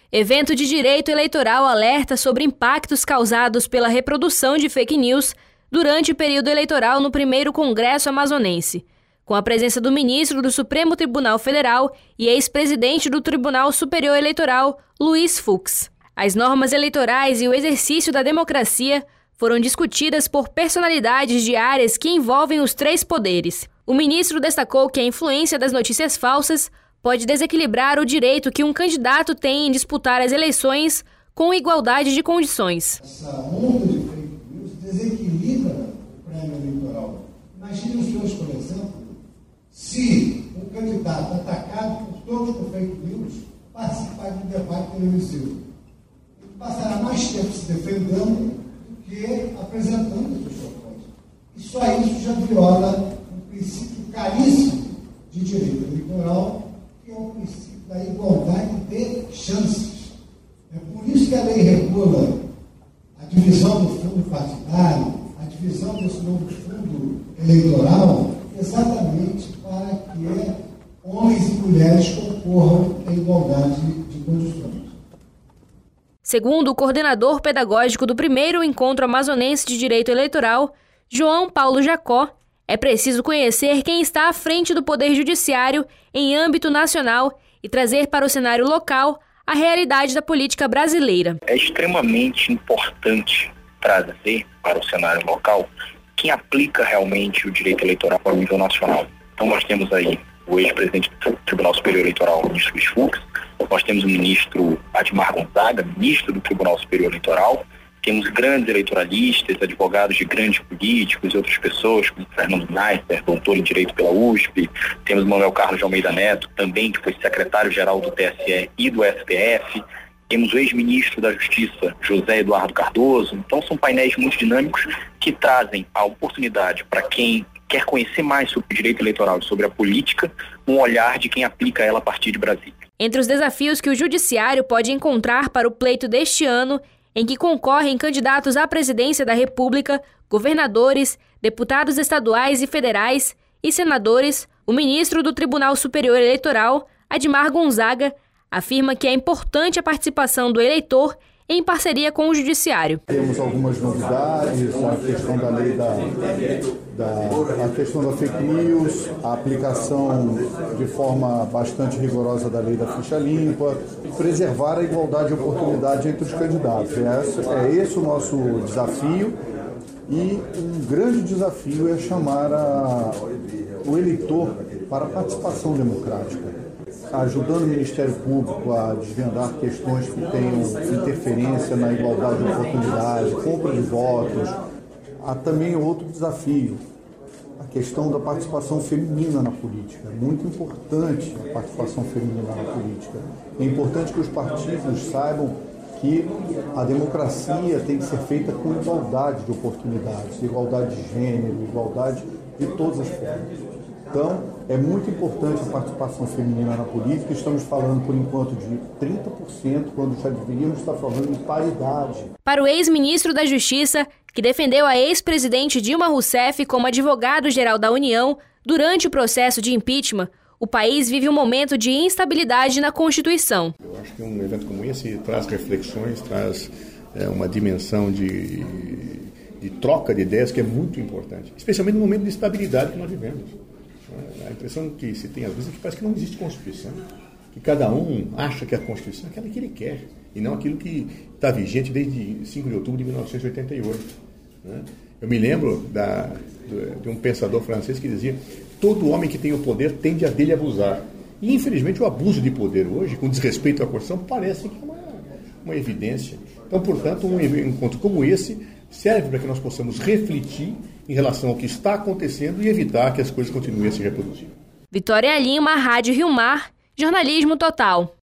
Evento de direito eleitoral alerta sobre impactos causados pela reprodução de fake news durante o período eleitoral no primeiro Congresso Amazonense, com a presença do ministro do Supremo Tribunal Federal e ex-presidente do Tribunal Superior Eleitoral, Luiz Fux. As normas eleitorais e o exercício da democracia foram discutidas por personalidades de áreas que envolvem os três poderes. O ministro destacou que a influência das notícias falsas pode desequilibrar o direito que um candidato tem em disputar as eleições com igualdade de condições. Essa onda de fake news desequilibra o prêmio eleitoral. Imagine os senhores, por exemplo, se um candidato atacado por todos por fake news participar de um debate televisivo. Ele passará mais tempo se defendendo do que apresentando as suas propostas. E só isso já viola um princípio caríssimo de direito eleitoral, que é o princípio da igualdade de chances. É por isso que a lei regula a divisão do fundo partidário, a divisão desse novo fundo eleitoral, exatamente para que homens e mulheres concorram em igualdade de condições. Segundo o coordenador pedagógico do primeiro Encontro Amazonense de Direito Eleitoral, João Paulo Jacó, é preciso conhecer quem está à frente do Poder Judiciário em âmbito nacional e trazer para o cenário local a realidade da política brasileira. É extremamente importante trazer para o cenário local quem aplica realmente o direito eleitoral ao nível nacional. Então nós temos aí o ex-presidente do Tribunal Superior Eleitoral, o ministro Luiz Fux, nós temos o ministro Admar Gonzaga, ministro do Tribunal Superior Eleitoral, temos grandes eleitoralistas, advogados de grandes políticos e outras pessoas, como Fernando Neisser, doutor em Direito pela USP, temos Manuel Carlos de Almeida Neto, também que foi secretário-geral do TSE e do STF, temos o ex-ministro da Justiça, José Eduardo Cardoso. Então são painéis muito dinâmicos que trazem a oportunidade para quem quer conhecer mais sobre o direito eleitoral e sobre a política, um olhar de quem aplica ela a partir de Brasília. Entre os desafios que o Judiciário pode encontrar para o pleito deste ano, em que concorrem candidatos à presidência da República, governadores, deputados estaduais e federais e senadores, o ministro do Tribunal Superior Eleitoral, Admar Gonzaga, afirma que é importante a participação do eleitor em parceria com o Judiciário. Temos algumas novidades, a questão da lei a questão da fake news, a aplicação de forma bastante rigorosa da lei da ficha limpa, preservar a igualdade de oportunidade entre os candidatos. É esse o nosso desafio, e um grande desafio é chamar o eleitor para a participação democrática, ajudando o Ministério Público a desvendar questões que tenham interferência na igualdade de oportunidade, compra de votos. Há também outro desafio, a questão da participação feminina na política. É muito importante a participação feminina na política. É importante que os partidos saibam que a democracia tem que ser feita com igualdade de oportunidades, igualdade de gênero, igualdade de todas as formas. Então, é muito importante a participação feminina na política. Estamos falando, por enquanto, de 30%, quando já deveríamos estar falando em paridade. Para o ex-ministro da Justiça, que defendeu a ex-presidente Dilma Rousseff como advogado-geral da União durante o processo de impeachment, o país vive um momento de instabilidade na Constituição. Eu acho que um evento como esse traz reflexões, traz uma dimensão de troca de ideias que é muito importante, especialmente no momento de estabilidade que nós vivemos. A impressão que se tem às vezes é que parece que não existe Constituição, que cada um acha que a Constituição é aquela que ele quer, e não aquilo que está vigente desde 5 de outubro de 1988. Eu me lembro de um pensador francês que dizia: todo homem que tem o poder tende a dele abusar. E infelizmente o abuso de poder hoje, com desrespeito à Constituição, parece que é uma evidência. Então, portanto, um encontro como esse serve para que nós possamos refletir em relação ao que está acontecendo e evitar que as coisas continuem a se reproduzir. Vitória Lima, Rádio Rio Mar, Jornalismo Total.